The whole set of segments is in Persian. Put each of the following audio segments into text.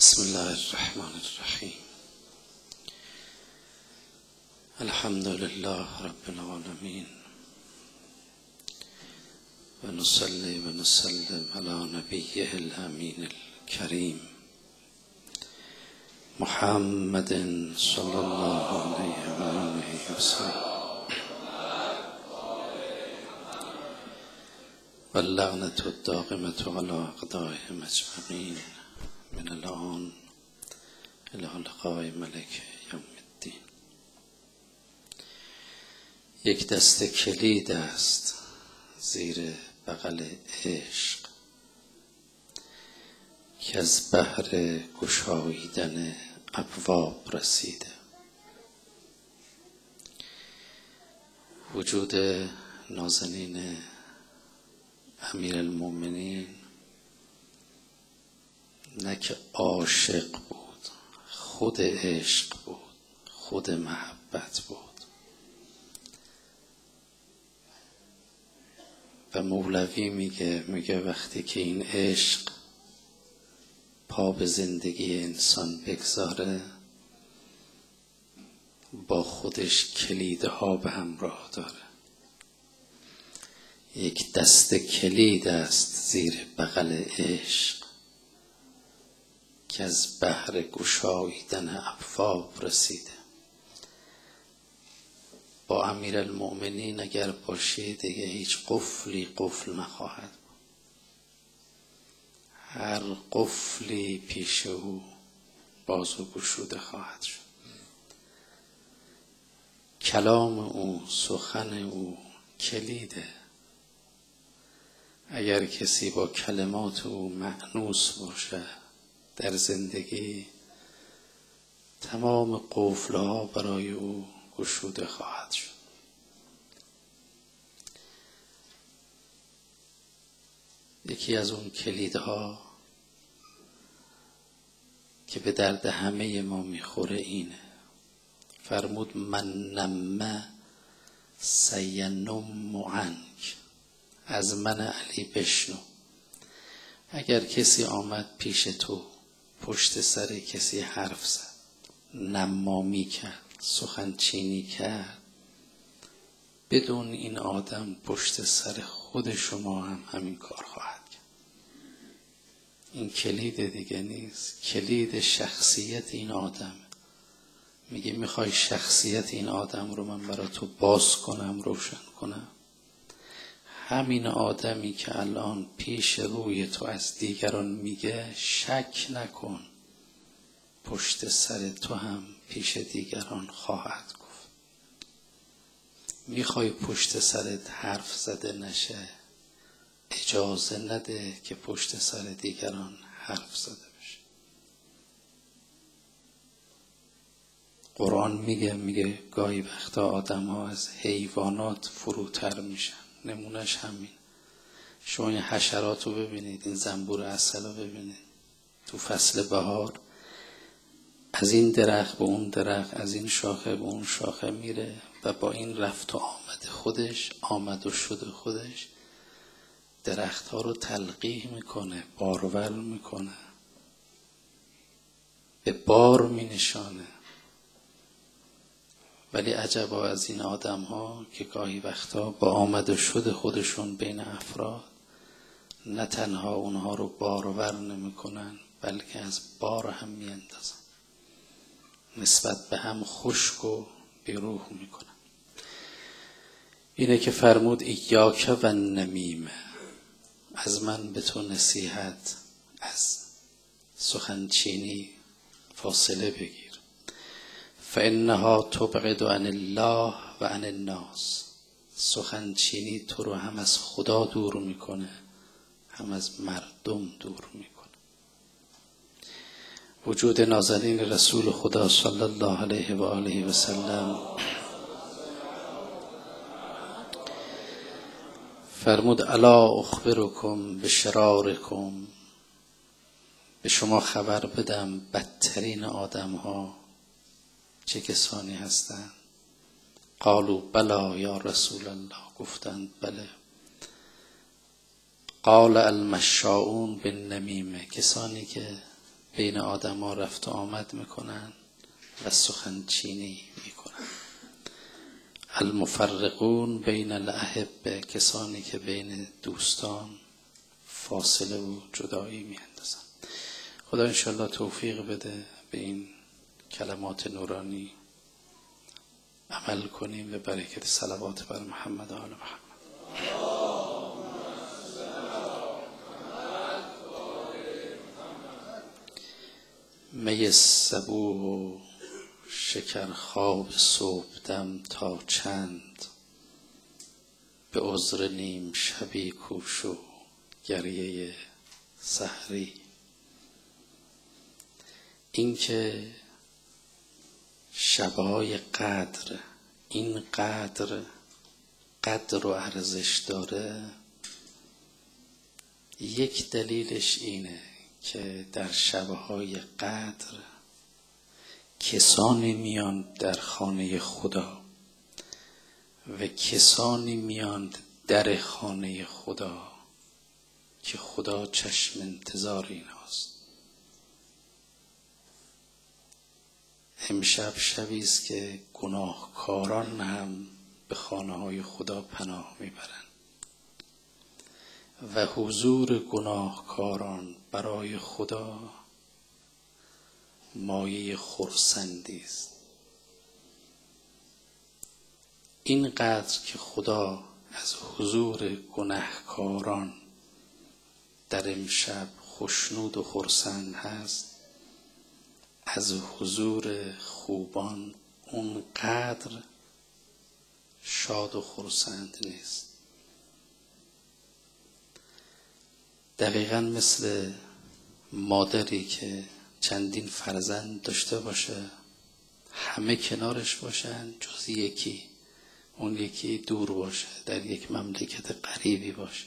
بسم الله الرحمن الرحیم. الحمد لله رب العالمین و نصلی و نسلم علی نبیه الامین الکریم محمد صلی الله علیه و آله و سلم. و اللعنة الدائمة علی اعدائهم اجمعین من الان الی لقاء ملک یوم الدین. یک دست کلید است زیر بغل عشق که از بحر گشاییدن ابواب رسیده. وجود نازنین امیرالمومنین نه که عاشق بود، خود عشق بود، خود محبت بود. و مولوی میگه وقتی که این عشق پا به زندگی انسان بگذاره با خودش کلیدها به همراه داره. یک دست کلید است زیر بغل عشق که از بحر گشاییدن ابواب رسیده. با امیرالمؤمنین اگر باشی دیگه هیچ قفلی قفل نخواهد بود. هر قفلی پیش او باز و گشوده خواهد شد. کلام او، سخن او کلیده. اگر کسی با کلمات او مأنوس باشه در زندگی، تمام قفل‌ها برای او گشوده خواهد شد. یکی از اون کلیدها که به درد همه ما میخوره اینه. فرمود من نم سینم عنک. از من علی بشنو. اگر کسی آمد پیش تو پشت سر کسی حرف زد، نمامی کرد، سخنچینی کرد، بدون این آدم پشت سر خود شما هم همین کار خواهد کرد. این کلید دیگه نیست، کلید شخصیت این آدم. میگه میخوای شخصیت این آدم رو من برای تو باز کنم، روشن کنم؟ همین آدمی که الان پیش روی تو از دیگران میگه، شک نکن پشت سر تو هم پیش دیگران خواهد گفت. میخوای پشت سرت حرف زده نشه، اجازه نده که پشت سر دیگران حرف زده بشه. قرآن میگه گاهی وقتا آدم ها از حیوانات فروتر میشن. نمونش همین. شما این حشرات رو ببینید، این زنبور عسل رو ببینید. تو فصل بهار از این درخت به اون درخت، از این شاخه به اون شاخه میره و با این رفت و آمد خودش، آمد و شد خودش، درخت ها رو تلقیح میکنه، بارور میکنه، به بار مینشانه. ولی عجبا از این آدم ها که گاهی وقتا با آمد و شد خودشون بین افراد نه تنها اونها رو بارور نمی کنن، بلکه از بار هم می اندازن، نسبت به هم خشک و بیروح می کنن. اینه که فرمود ایاک و النمیمه. از من به تو نصیحت، از سخنچینی فاصله بگیر. فانها تبعد عن الله و عن الناس. سخنچینی تو رو هم از خدا دور میکنه، هم از مردم دور میکنه. وجود نازنین رسول خدا صلی الله علیه و آله و سلم فرمود الا اخبرکم بشرارکم. به شما خبر بدم بدترین آدم ها چه کسانی هستند؟ قالوا بلا یا رسول الله. گفتند بله. قال المشاؤون بالنمیمه. کسانی که بین آدما رفت و آمد میکنن و سخن چینی میکنن. المفرقون بین الاحبه، کسانی که بین دوستان فاصله و جدایی میاندازن. خدا انشاءالله توفیق بده به این کلمات نورانی عمل کنیم به برکت صلوات بر محمد و آل محمد. می صبوح و شکر خواب صبحدم تا چند، به عذر نیم شبی کوش و گریه سحری. این که شبای قدر این قدر و ارزش داره، یک دلیلش اینه که در شبهای قدر کسانی میان در خانه خدا و کسانی میان در خانه خدا که خدا چشم انتظار ایناست. امشب شبی است که گناهکاران هم به خانه های خدا پناه میبرند و حضور گناهکاران برای خدا مایه خرسندی است. اینقدر که خدا از حضور گناهکاران در امشب خوشنود و خرسند هست، از حضور خوبان اونقدر شاد و خرسند نیست. دقیقاً مثل مادری که چندین فرزند داشته باشه، همه کنارش باشن جز یکی، اون یکی دور باشه، در یک مملکت غریبی باشه.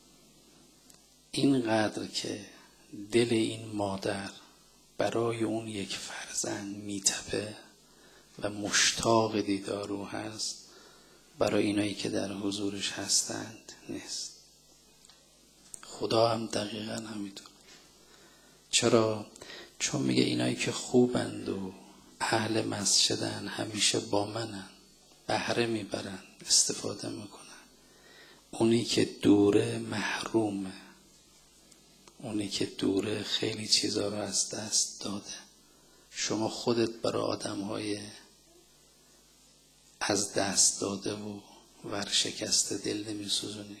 اینقدر که دل این مادر برای اون یک فرزند میتپه و مشتاق دیدار او هست، برای اینایی که در حضورش هستند نیست. خدا هم دقیقاً همینطور. چرا؟ چون میگه اینایی که خوبند و اهل مسجدن، همیشه با منن، بهره میبرن، استفاده میکنن. اونی که دوره محرومه، اونی که دوره خیلی چیزا رو از دست داده. شما خودت برای آدم‌های از دست داده و ورشکسته دل نمی‌سوزونی.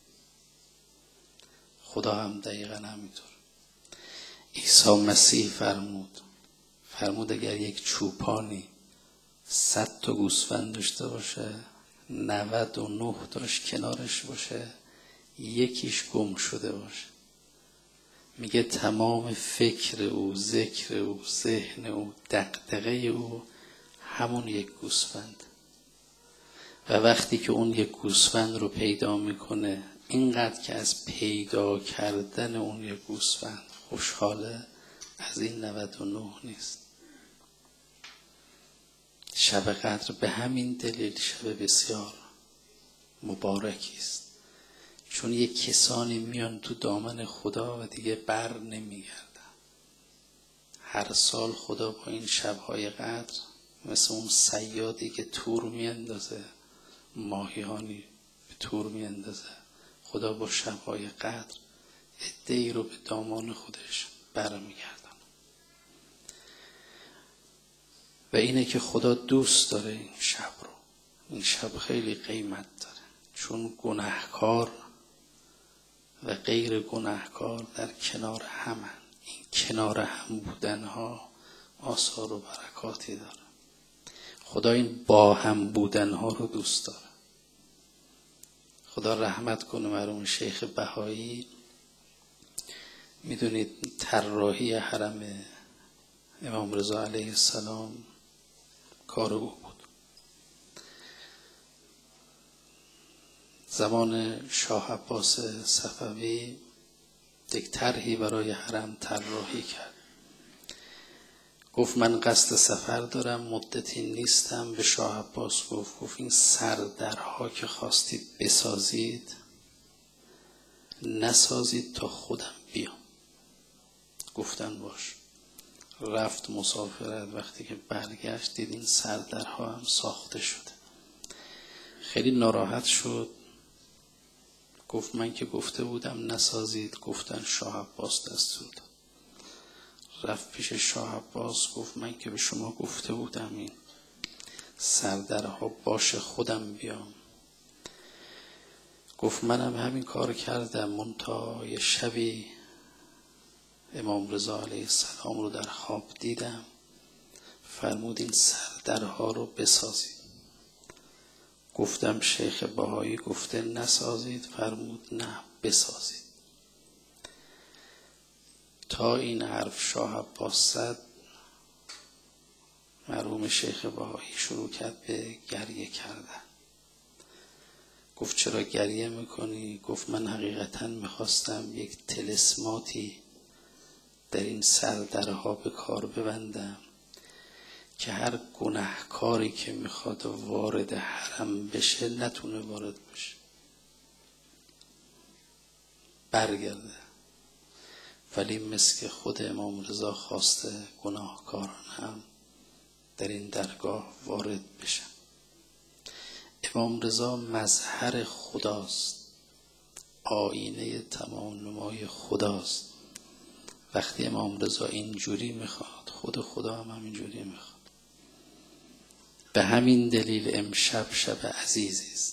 خدا هم دقیقاً همینطور. عیسی مسیح فرمود اگر یک چوپانی 100 تا گوسفند داشته باشه، 99 تاش کنارش باشه، یکیش گم شده باشه، میگه تمام فکر او، ذکر او، ذهن او، دغدغه او همون یک گوسفند. و وقتی که اون یک گوسفند رو پیدا میکنه، اینقدر که از پیدا کردن اون یک گوسفند خوشحاله، از این 99 نیست. شب قدر به همین دلیل شب بسیار مبارکی است، چون یک کسانی میان تو دامن خدا و دیگه بر نمیگردن. هر سال خدا با این شبهای قدر مثل اون صیادی که تور میاندازه، ماهیانی به تور میاندازه، خدا با شبهای قدر عده‌ای رو به دامان خودش برمیگردن. و اینه که خدا دوست داره این شب رو. این شب خیلی قیمت داره، چون گناهکار و غیر گناهکار در کنار همن. این کنار هم بودنها آثار و برکاتی داره. خدا این با هم بودنها رو دوست داره. خدا رحمت کنه مرحوم شیخ بهایی. میدونید طراحی حرم امام رضا علیه السلام کار او بود. زمان شاه عباس صفوی یک طرحی برای حرم طراحی کرد. گفت من قصد سفر دارم، مدتی نیستم. به شاه عباس گفت این سردرها که خواستید بسازید، نسازید تا خودم بیام. گفتن باش. رفت مسافرت. وقتی که برگشت دید این سردرها هم ساخته شده. خیلی ناراحت شد. گفت من که گفته بودم نسازید، گفتن شاه عباس دستور داد. رفت پیش شاه عباس گفت من که به شما گفته بودم این سردرها باشه خودم بیام. گفت منم همین کار کردم، منتها یه شبی امام رضا علیه السلام رو در خواب دیدم، فرمود این سردرها رو بسازید. گفتم شیخ بهایی گفته نسازید، فرمود نه بسازید. تا این حرف شاه عباس زد، مرحوم شیخ بهایی شروع کرد به گریه کردن. گفت چرا گریه میکنی؟ گفت من حقیقتا میخواستم یک طلسماتی در این سردرها به کار ببندم که هر گناهکاری که میخواد وارد حرم بشه نتونه وارد بشه، برگرده. ولی مثل خود امام رضا خواسته گناهکاران هم در این درگاه وارد بشن. امام رضا مظهر خداست، آینه تمام نمای خداست. وقتی امام رضا اینجوری میخواد، خود خدا هم اینجوری میخواد. به همین دلیل امشب شب عزیزی است.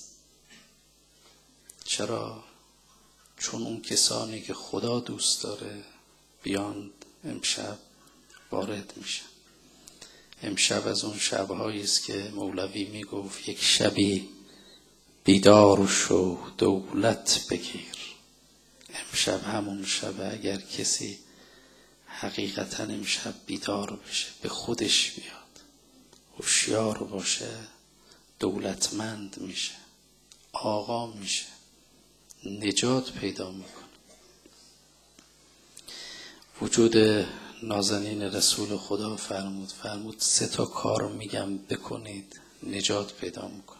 چرا؟ چون اون کسانی که خدا دوست داره بیان امشب وارد میشن. امشب از اون شبهایی است که مولوی میگفت یک شبی بیدار شو دولت بگیر. امشب همون شب. اگر کسی حقیقتا امشب بیدار بشه، به خودش بیاد، هوشیار باشه، دولتمند میشه، آقا میشه، نجات پیدا میکنه. وجود نازنین رسول خدا فرمود 3 کار میگم بکنید نجات پیدا میکنه.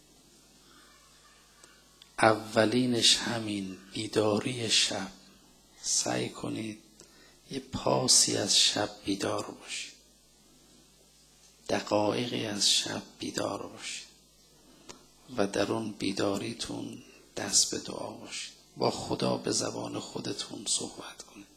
اولینش همین بیداری شب. سعی کنید یه پاسی از شب بیدار باشید، دقایقی از شب بیدار باشید و در اون بیداریتون دست به دعا باشید. با خدا به زبان خودتون صحبت کنید.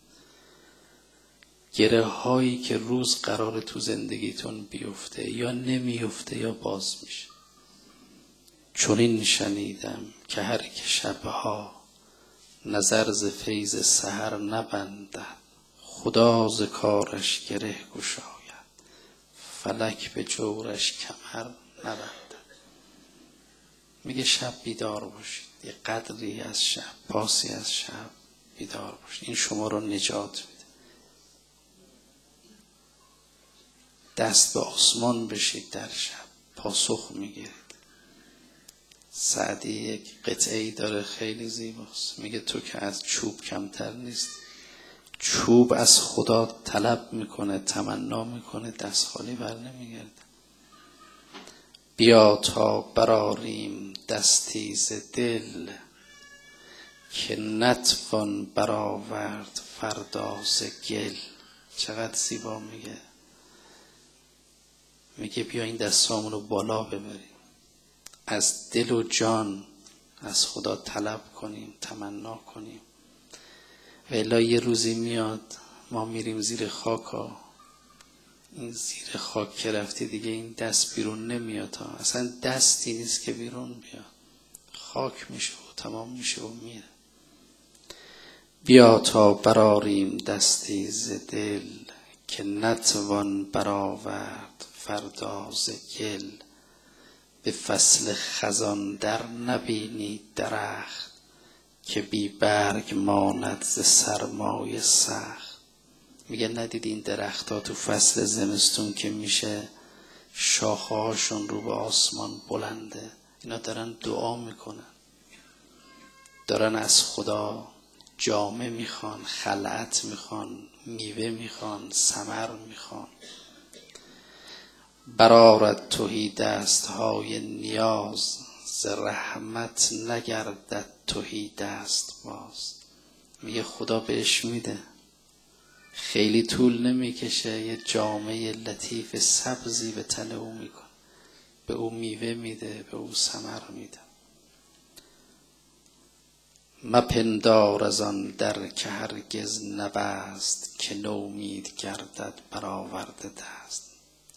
گره هایی که روز قرار تو زندگیتون بیفته یا نمیفته یا باز میشه. چون این شنیدم که هر که شبها نظر ز فیض سحر نبندد، خدا ز کارش گره گشاید، فلک به جورش کمر نبندد. میگه شب بیدار باشید، یه قدری از شب، پاسی از شب بیدار باشید. این شما رو نجات میده. دست به آسمان بشید در شب، پاسخ میگیرید. سعدی یک قطعه‌ای داره خیلی زیباست، میگه تو که از چوب کمتر نیست. چوب از خدا طلب میکنه، تمنا میکنه، دست خالی بر نمیگرده. بیا تا براریم دستی ز دل، که نتوان برآورد فردا ز گل. چقدر زیبا میگه بیا این دستامون رو بالا ببریم، از دل و جان از خدا طلب کنیم، تمنا کنیم. و الا یه روزی میاد ما میریم زیر خاکا، این زیر خاک که رفتی دیگه این دست بیرون نمیاد ها. اصلا دستی نیست که بیرون بیاد، خاک میشه و تمام میشه و میره. بیا تا براریم دستی ز دل، که نتوان برآورد فردا ز گل. به فصل خزان در نبینی درخت، که بی برگ ماند ز سرمای سخت. میگه ندید این درخت ها تو فصل زمستون که میشه شاخه هاشون رو به آسمان بلنده، اینا دارن دعا میکنن، دارن از خدا جامه میخوان، خلعت میخوان، میوه میخوان، ثمر میخوان. برآرد تهی دستهای نیاز، ز رحمت نگردد تهی دست باز. میگه خدا بهش میده، خیلی طول نمیکشه یه جامعه لطیف سبزی به تن او میکنه، به او میوه میده، به او ثمر میده. مپندار از آن در که هرگز نبست، که نومید گردد برآورده دست.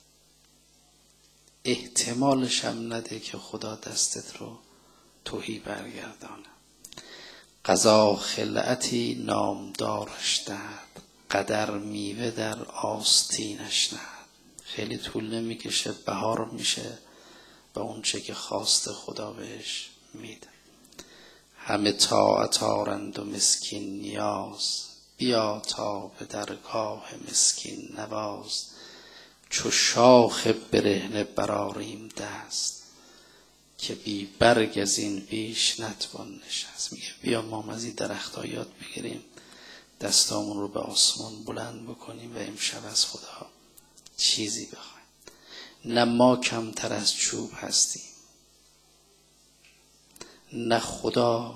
احتمالش هم نده که خدا دستت رو تهی برگردانه. قضا خلعتی نامدارش دهد، قدر میوه در آستینش نهد. خیلی طول نمیکشه بهار میشه و اون چه که خواست خدا بهش میده. همه طاعت آرند و مسکین نیاز، بیا تا به درگاه مسکین نواز. چو شاخ برهنه برآریم دست، که بی برگ از این بیش نتوان نشست. میگه بیا ما از این درخت‌ها یاد بگیریم، دستامون رو به آسمان بلند بکنیم و امشب از خدا چیزی بخوایم. نه ما کمتر از چوب هستیم، نه خدا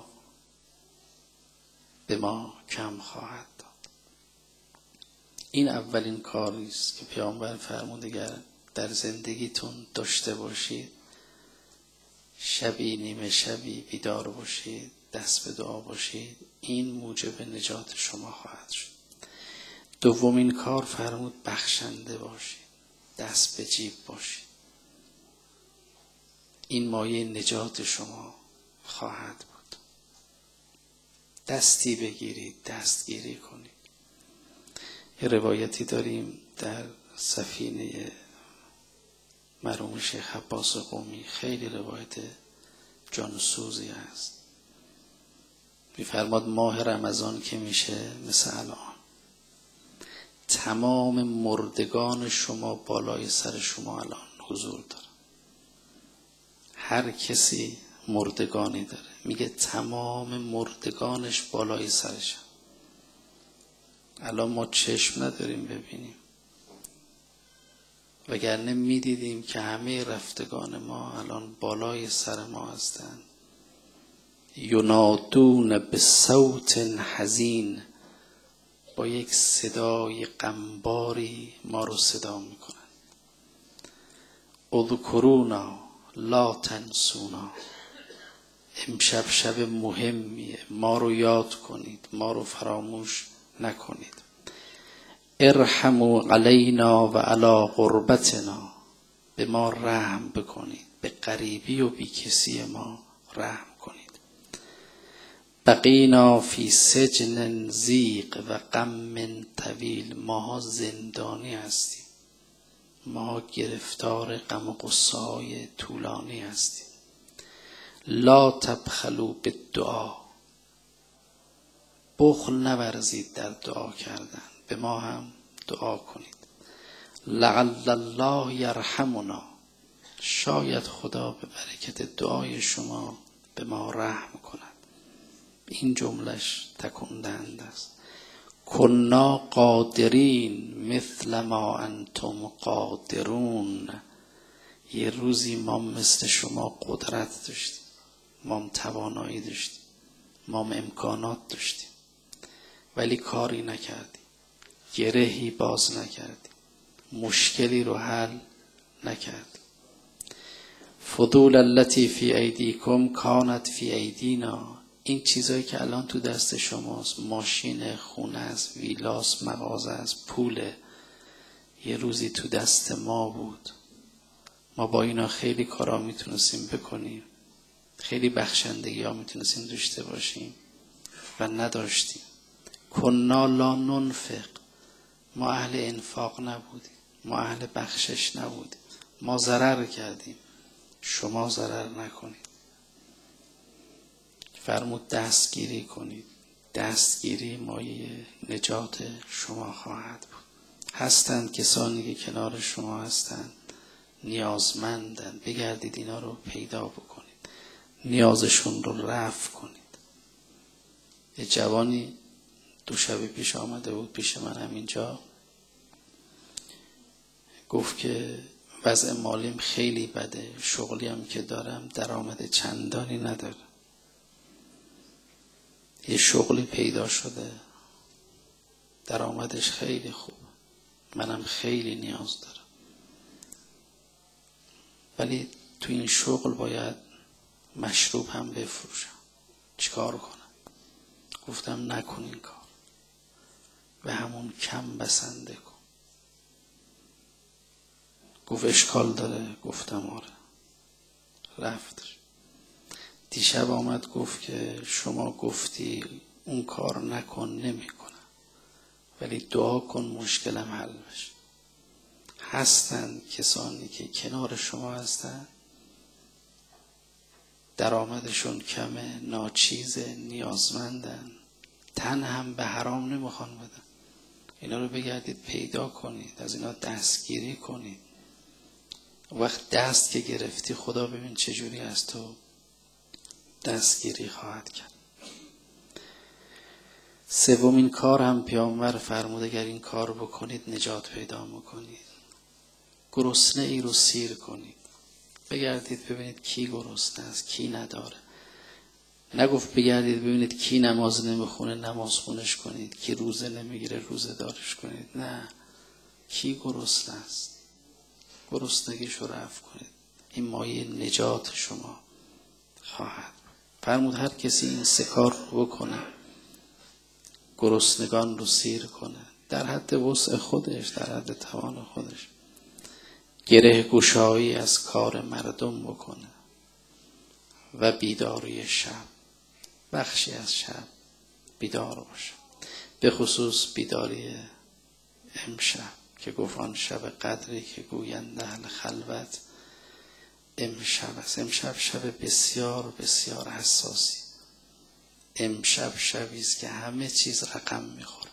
به ما کم خواهد داد. این اولین کاری است که پیامبر فرمود در زندگیتون داشته باشید. شبی نیمه شبی بیدار باشید، دست به دعا باشید، این موجب نجات شما خواهد شد. دومین کار فرمود بخشنده باشید، دست به جیب باشید. این مایه نجات شما خواهد بود. دستی بگیرید، دستگیری کنید. یه روایتی داریم در سفینه مرحوم شیخ عباس قمی، خیلی روایت جانسوزی است. می‌فرماد ماه رمضان که میشه مثل الان، تمام مردگان شما بالای سر شما الان حضور داره. هر کسی مردگانی داره، میگه تمام مردگانش بالای سرش. الان ما چشم نداریم ببینیم، وگرنه میدیدیم که همه رفتگان ما الان بالای سر ما هستند. ینادون به صوت حزین، با یک صدای غمباری ما رو صدا میکنن. اذکرونا لا تنسونا، امشب شب مهمیه، ما رو یاد کنید، ما رو فراموش نکنید. ارحموا علینا و علی غربتنا، به ما رحم بکنید، به غریبی و بی کسی ما رحم کنید. بقینا فی سجن ضیق و غم طویل، ماها زندانی هستیم، ما گرفتار غم و غصه‌های طولانی هستیم. لا تبخلوا بالدعا، بخل نورزید در دعا کردن، به ما هم دعا کنید. لعل الله یرحمنا، شاید خدا به برکت دعای شما به ما رحم کند. این جملش تکان دهنده است. کنا قادرین مثل ما انتم قادرون، یه روزی ما مثل شما قدرت داشتیم، ما توانایی داشتیم، ما امکانات داشتیم، ولی کاری نکردیم، گرهی باز نکردیم، مشکلی رو حل نکردیم. فضول التی فی ایدیکم کانت فی ایدینا، این چیزایی که الان تو دست شماست، ماشین، خونه است، ویلاست، مغازه است، پوله، یه روزی تو دست ما بود. ما با اینا خیلی کارا میتونستیم بکنیم، خیلی بخشندگی ها میتونستیم داشته باشیم و نداشتیم. کنا لا ننفق، ما اهل انفاق نبودیم، ما اهل بخشش نبودیم، ما ضرر کردیم، شما ضرر نکنید. فرمود دستگیری کنید، دستگیری مایه نجات شما خواهد بود. هستند کسانی که کنار شما هستند، نیازمندند، بگردید اینا رو پیدا بکنید، نیازشون رو رفع کنید. یه جوانی دو شب پیش آمده بود پیش من همینجا، گفت که وضع مالیم خیلی بده، شغلی هم که دارم درآمد چندانی نداره. یه شغلی پیدا شده، درآمدش خیلی خوب، منم خیلی نیاز دارم، ولی تو این شغل باید مشروب هم بفروشم، چیکار کنم؟ گفتم نکن این کار، به همون کم بسنده کن. گفت اشکال داره؟ گفتم آره. رفتش. دیشب آمد گفت که شما گفتی اون کار نکن، نمیکنم، ولی دعا کن مشکلم حل بشه. هستن کسانی که کنار شما هستن، درآمدشون کمه، ناچیزه، نیازمندن، تن هم به حرام نمیخوان بدن. اینا رو بگردید پیدا کنید، از اینا دستگیری کنید. وقت دست که گرفتی، خدا ببین چجوری از تو دستگیری خواهد کرد. سومین کار هم پیامبر فرمود اگر این کار بکنید نجات پیدا میکنید. گرسنه ای رو سیر کنید. بگردید ببینید کی گرسنه است، کی نداره. نگفت بگردید ببینید کی نماز نمیخونه، نماز خونش کنید، کی روزه نمیگیره، روزه دارش کنید. نه، کی گرسنه است، گرسنگیشو رفع کنید. این مایه نجات شما خواهد. فرمود هر کسی این سه کار رو بکنه، گرسنگان رو سیر کنه، در حد وسع خودش، در حد توان خودش، گره گشایی از کار مردم بکنه و بیداری شب، بخشی از شب بیدار باشه، به خصوص بیداری امشب که گفت آن شب قدری که گویند اهل خلوت امشب است. امشب شب بسیار بسیار حساسی. امشب شبی است که همه چیز رقم میخوره.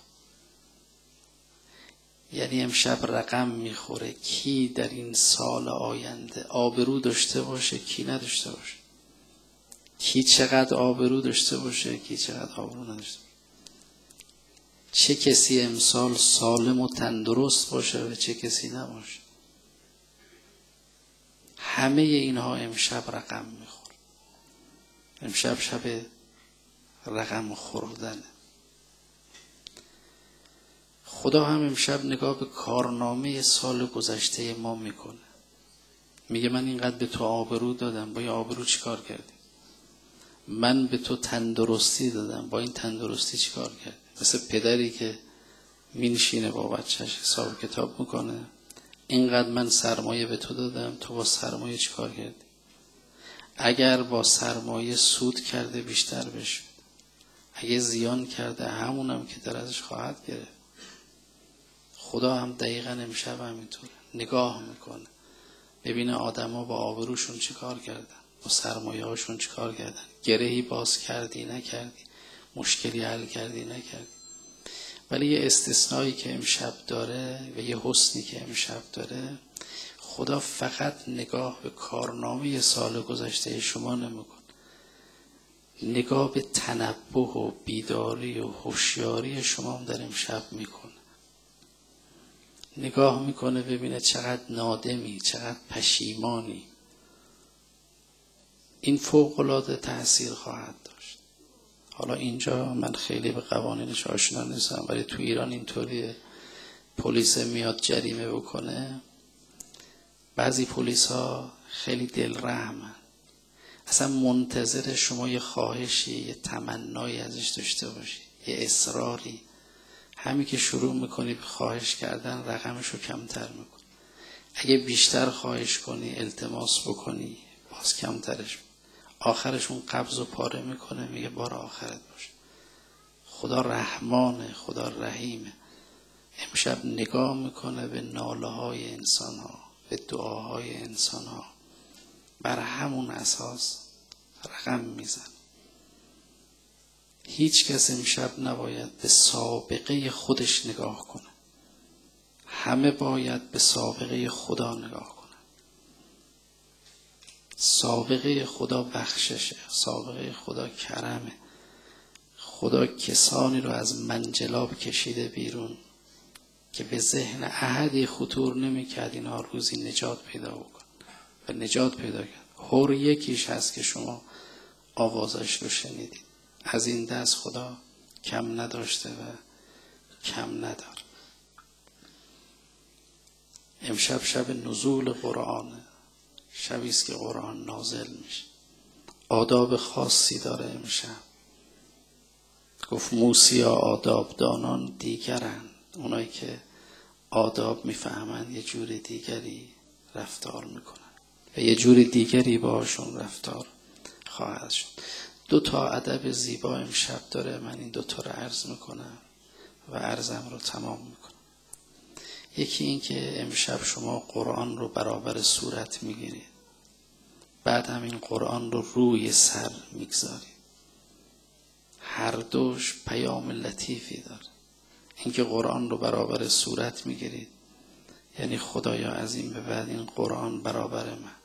یعنی امشب رقم میخوره کی در این سال آینده آبرو داشته باشه، کی نداشته باشه، کی چقدر آبرو داشته باشه، کی چقدر آبرو نداشته باشه، چه کسی امسال سالم و تندرست باشه و چه کسی نباشه. همه اینها امشب رقم میخوره. امشب شب رقم خوردنه. خدا هم امشب نگاه به کارنامه سال گذشته ما میکنه. میگه من اینقدر به تو آبرو دادم، با این آبرو چی کار کردی؟ من به تو تندرستی دادم، با این تندرستی چی کار کردی؟ مثل پدری که مینشینه با بچهش حساب کتاب میکنه، اینقدر من سرمایه به تو دادم، تو با سرمایه چی کار کردی؟ اگر با سرمایه سود کرده بیشتر بشه، اگه زیان کرده همونم که در ازش خواهد گرفت. خدا هم دقیقا امشب همینطور نگاه میکنه، ببینه آدما با آبروشون چی کار کردن، با سرمایه هاشون چی کار کردن، گرهی باز کردی نکردی، مشکلی حل کردی نکردی. ولی یه استثنایی که امشب داره و یه حسنی که امشب داره، خدا فقط نگاه به کارنامه سال گذشته شما نمیکنه، نگاه به تنبه و بیداری و هوشیاری شما هم در امشب میکنه. نگاه میکنه ببینه چقدر نادمی، چقدر پشیمانی. این فوق‌العاده تأثیر خواهد داشت. حالا اینجا من خیلی به قوانینش آشنا نیستم، ولی تو ایران اینطوریه، پلیس میاد جریمه بکنه، بعضی پلیس ها خیلی دلرحمن، اصلا منتظر شما یه خواهشی، یه تمنایی ازش داشته باشی، یه اصراری. همین که شروع میکنی به خواهش کردن، رقمشو کمتر میکنی. اگه بیشتر خواهش کنی، التماس بکنی، باز کمترش. آخرشون قبض و پاره میکنه، میگه بار آخرت باشه. خدا رحمانه، خدا رحیمه. امشب نگاه میکنه به ناله های انسان ها، به دعاهای انسان ها، بر همون اساس رقم میزن. هیچ کس امشب نباید به سابقه خودش نگاه کنه، همه باید به سابقه خدا نگاه کنه. سابقه خدا بخششه، سابقه خدا کرمه. خدا کسانی رو از منجلاب کشیده بیرون که به ذهن احدی خطور نمی‌کرد اینها روزی نجات پیدا بکن و نجات پیدا کرد. هر یکیش هست که شما آوازش رو شنیدید. از این دست خدا کم نداشته و کم نداره. امشب شب نزول قرآنه، شبی است که قرآن نازل میشه. آداب خاصی داره امشب. گفت موسیا آداب دانان دیگرند، اونایی که آداب میفهمن یه جور دیگری رفتار میکنن و یه جور دیگری باشون رفتار خواهد شد. 2 ادب زیبا امشب داره، من این 2 رو عرض میکنم و عرضم رو تمام میکنم. یکی این که امشب شما قرآن رو برابر صورت میگیرید، بعد هم این قرآن رو روی سر میگذارید. هر دوش پیام لطیفی داره. اینکه قرآن رو برابر صورت میگیرید یعنی خدایا از این به بعد این قرآن برابر من،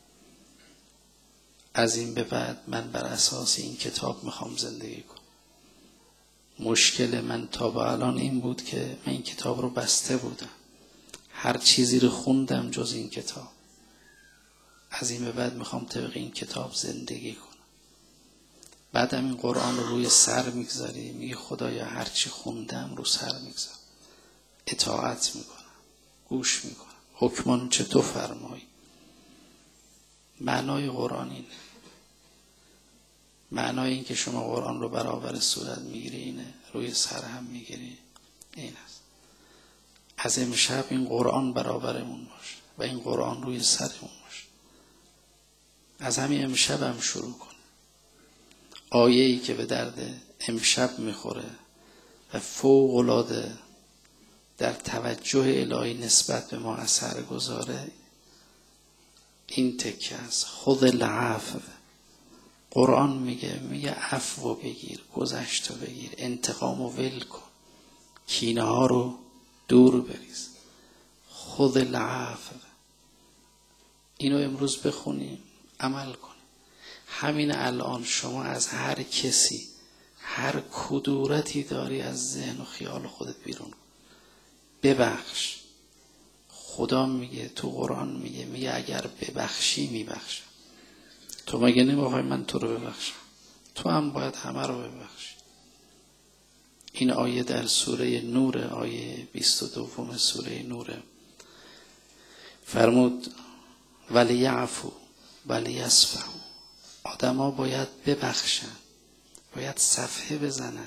از این به بعد من بر اساس این کتاب میخوام زندگی کنم. مشکل من تا به الان این بود که من این کتاب رو بسته بودم، هر چیزی رو خوندم جز این کتاب. از این به بعد میخوام طبق این کتاب زندگی کنم. بعدم این قرآن رو روی سر میگذاری، میگی خدایا هر چی خوندم رو سر میگذارم، اطاعت میکنم، گوش میکنم، حکمان چه تو فرمایی. معنای قرآن اینه. معنای این که شما قرآن رو برابر صورت میگیری اینه، روی سر هم میگیری این است. از امشب این قرآن برابرمون باشه و این قرآن روی سرمون باشه. از همین امشب هم شروع کن. آیه‌ای که به درد امشب میخوره و فوق‌العاده در توجه الهی نسبت به ما اثر گذاره این تکه است. خذ العفو. قرآن میگه عفو بگیر، گذشته بگیر، انتقامو ول کن، کینه ها رو دور بریز. خذ العفو. اینو امروز بخونیم، عمل کنیم. همین الان شما از هر کسی هر کدورتی داری از ذهن و خیال خودت بیرون کن. ببخش. خدا میگه تو قرآن میگه اگر ببخشی میبخشم. تو مگه نمیخوای من تو رو ببخشم؟ تو هم باید همه رو ببخشی. این آیه در سوره نور، آیه 22 سوره نوره. فرمود ولیعفو ولیصفحوا. آدم ها باید ببخشن، باید صفحه بزنن.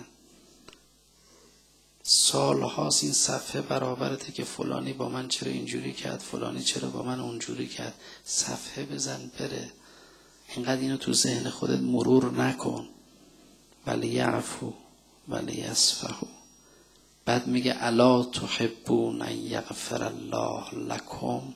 سالهاست این صفحه برابرته که فلانی با من چرا اینجوری کرد، فلانی چرا با من اونجوری کرد. صفحه بزن بره. اینقدر اینو تو ذهن خودت مرور نکن. ولیعفو ولیصفحوا. بعد میگه الا تحبون ان یغفر الله لکم.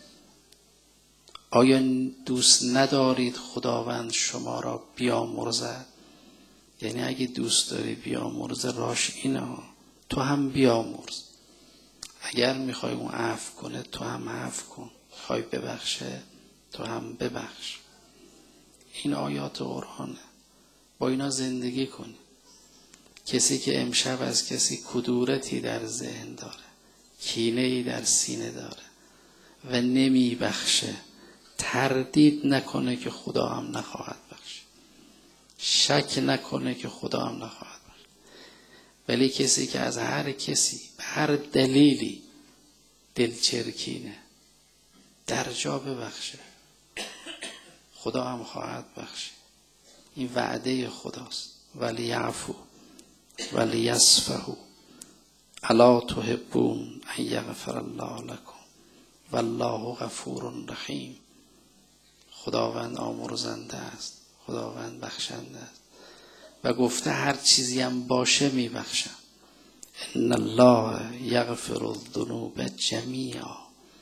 آیا دوست ندارید خداوند شما را بیامرزد؟ یعنی اگه دوست داری بیامرزه راش اینه، تو هم بیامرز. اگر میخوای اون عفو کنه تو هم عفو کن، میخوای ببخشه تو هم ببخش. این آیات قرآنه، با اینا زندگی کنی. کسی که امشب از کسی کدورتی در ذهن داره، کینه‌ای در سینه داره و نمی بخشه، تردید نکنه که خدا هم نخواهد بخش، شک نکنه که خدا هم نخواهد بخش. ولی کسی که از هر کسی به هر دلیلی دلچرکینه، در جا ببخشه، خدا هم خواهد بخش. این وعده خداست. ولیعفو ولیصفحوا الا تحبون ان یغفر الله لکم والله غفور رحیم. خداوند آمرزنده است، خداوند بخشنده است و گفته هر چیزی هم باشه میبخشم. ان الله یغفر الذنوب جمیعا.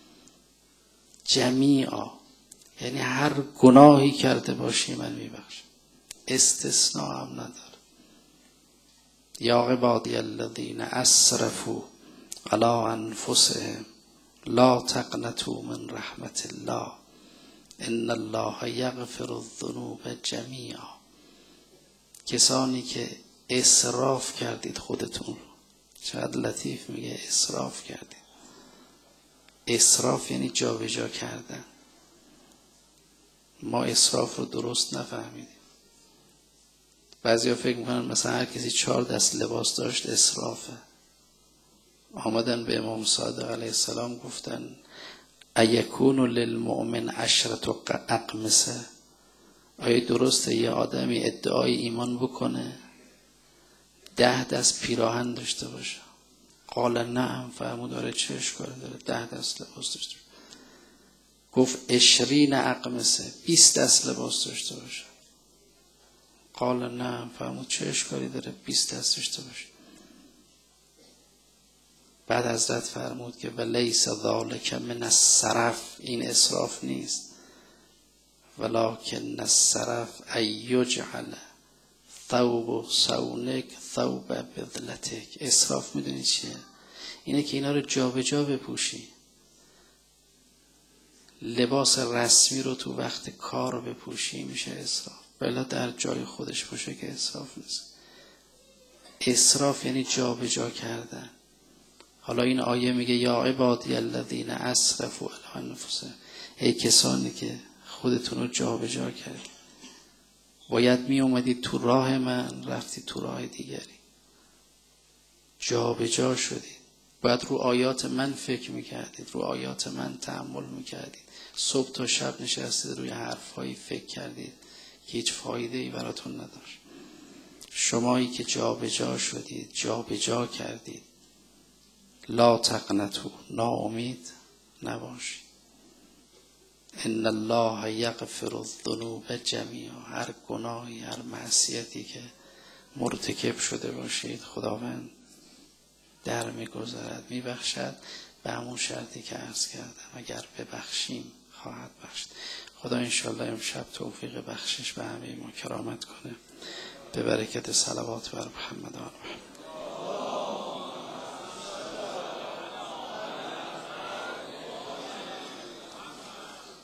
جمیعا یعنی هر گناهی کرده باشی من میبخشم، استثناء هم نداره. یا عبادی الذین اسرفوا علی انفسهم لا تقنطوا من رحمت الله ان الله یغفر الذنوب جمیعا. کسانی که اسراف کردید خودتون رو، چقدر لطیف میگه اسراف کردید. اسراف یعنی جابجا کردن. ما اسراف رو درست نفهمیدیم. بعضیا فکر میکنن مثلا هر کسی 4 دست لباس داشت اسرافه. آمدن به امام صادق علیه السلام گفتن ایکون للمؤمن 10 اقمصه، آیا درسته یه آدمی ادعای ایمان بکنه 10 دست پیراهن داشته باشه؟ قال نعم، فرمود آره چه اشکالی داره 10 دست لباس داشته باشه. گفت 20 اقمصه، 20 دست لباس داشته باشه. قال نعم، فرمود چه اشکالی داره 20 دست داشته باشه. بعد حضرت فرمود که ولیس ذالک من السرف، این اسراف نیست، ولکن السرف ان یجعل ثوب صونک ثوب بذلتک. اسراف میدونی چیه؟ اینه که اینا رو جابجا بپوشی. لباس رسمی رو تو وقت کار بپوشی میشه اسراف، بلا در جای خودش باشه که اسراف نیست. اسراف یعنی جابجا کردن. حالا این آیه میگه یا عبادی الذین اسرفوا علی انفسهم، ای کسانی که خودتون رو جابجا کردید، باید می اومدید تو راه من، رفتید تو راه دیگری، جابجا شدید. باید رو آیات من فکر میکردید، رو آیات من تأمل میکردید. صبح تا شب نشستید روی حرفایی فکر کردید که هیچ فایده‌ای براتون نداشت. شمایی که جابجا شدید، جابجا کردید، لا تقنطوا، ناامید نباشید. ان الله یغفر الذنوب جمیعا، هر گناهی، هر معصیتی که مرتکب شده باشید خداوند در میگذرد، میبخشد، به همون شرطی که عرض کردم اگر ببخشیم خواهد بخشید. خدا انشاءالله امشب توفیق بخشش به همه ما کرامت کنه، به برکت صلوات بر محمد و آل محمد.